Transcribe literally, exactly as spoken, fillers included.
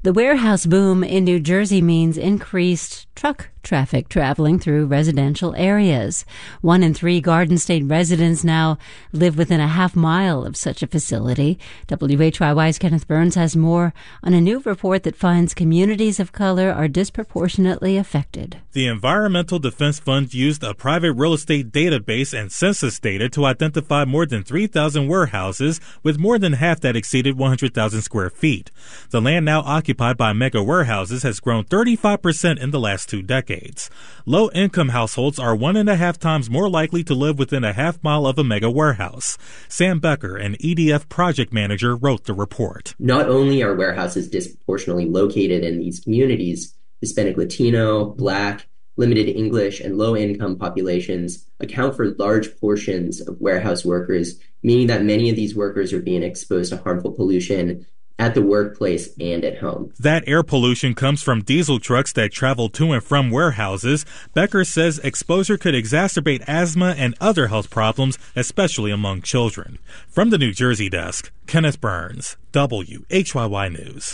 The warehouse boom in New Jersey means increased truck traffic traveling through residential areas. One in three Garden State residents now live within a half mile of such a facility. W H Y Y's Kenneth Burns has more on a new report that finds communities of color are disproportionately affected. The Environmental Defense Fund used a private real estate database and census data to identify more than three thousand warehouses, with more than half that exceeded one hundred thousand square feet. The land now occupied by mega warehouses has grown thirty-five percent in the last two decades. Low-income households are one and a half times more likely to live within a half mile of a mega warehouse. Sam Becker, an E D F project manager, wrote the report. Not only are warehouses disproportionately located in these communities, Hispanic, Latino, Black, limited English, and low-income populations account for large portions of warehouse workers, meaning that many of these workers are being exposed to harmful pollution at the workplace and at home. That air pollution comes from diesel trucks that travel to and from warehouses. Becker says exposure could exacerbate asthma and other health problems, especially among children. From the New Jersey desk, Kenneth Burns, W H Y Y News.